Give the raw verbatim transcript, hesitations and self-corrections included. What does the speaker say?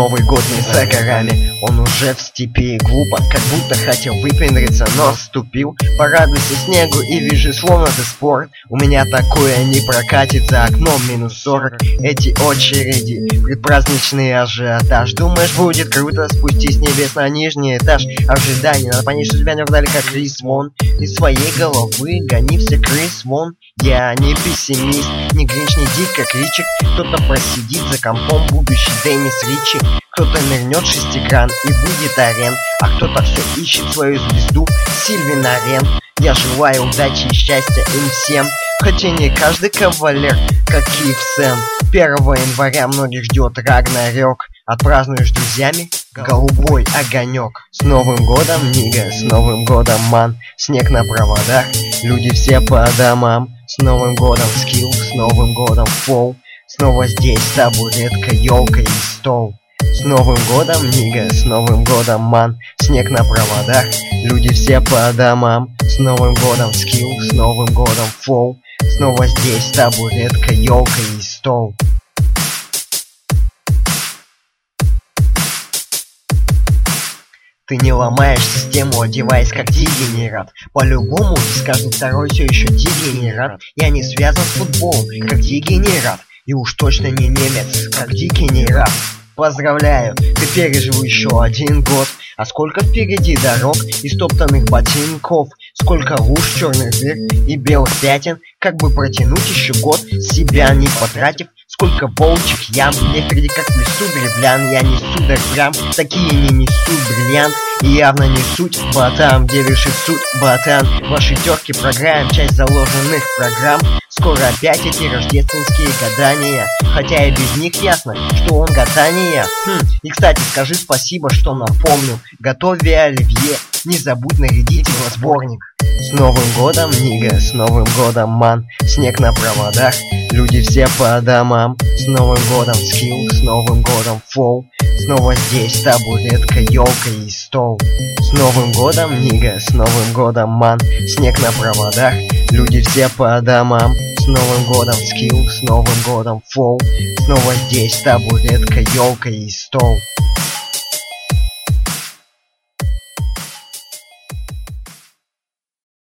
Новый год не за горами, он уже в степи. Глупо, как будто хотел выпендриться, но вступил. Порадуйся снегу и вижу, словно ты спорт. У меня такое не прокатит, за окном минус сорок. Эти очереди, предпраздничный ажиотаж. Думаешь, будет круто, спустись с небес на нижний этаж. Ожидание, надо понять, что тебя не вдали, как Крис Вон. Из своей головы гони все Крис Вон. Я не пессимист, не Гринч, не Дик, как Ричик. Кто-то просидит за компом, будущий Деннис Ричи. Кто-то нырнет в шестигран и будет арен. А кто-то все ищет свою звезду, Сильвин Арен. Я желаю удачи и счастья им всем, хотя не каждый кавалер, как Киев Сен. Первого января многих ждет Рагнарёк. Отпразднуешь с друзьями голубой огонек. С Новым годом, Нига, с Новым годом, ман. Снег на проводах, люди все по домам. С Новым годом, скилл, с Новым годом, фол. Снова здесь табуретка, елка и стол. С Новым годом, Нига, с Новым годом, ман. Снег на проводах, люди все по домам. С Новым годом, скилл, с Новым годом, фол. Снова здесь табуретка, елка и стол. Ты не ломаешь систему, одеваясь как дегенерат. По-любому, с каждый второй все еще дегенерат. Я не связан с футболом, как дегенерат. И уж точно не немец, как дегенерат. Поздравляю, ты пережил еще один год. А сколько впереди дорог и стоптанных ботинков. Сколько луж, черных дыр и белых пятен. Как бы протянуть еще год, себя не потратив. Сколько волчьих ям, мне впереди как в лесу древлян. Я не сударь прям, такие не несут бриллиант. И явно не суть, ботам, где решит суд, ботан. Ваши терки программ, часть заложенных программ. Скоро опять эти рождественские гадания. Хотя и без них ясно, что он гадание. Хм, и кстати, скажи спасибо, что напомнил. Готовя оливье, не забудь нарядить его сборник. С Новым годом, Нига, с Новым годом, ман. Снег на проводах, люди все по домам. С Новым годом, скилл, с Новым годом, фол. Снова здесь табуретка, елка и стол. С Новым годом, Нига, с Новым годом, ман. Снег на проводах, люди все по домам. С Новым годом, скилл, с Новым годом, фол. Снова здесь табуретка, елка и стол.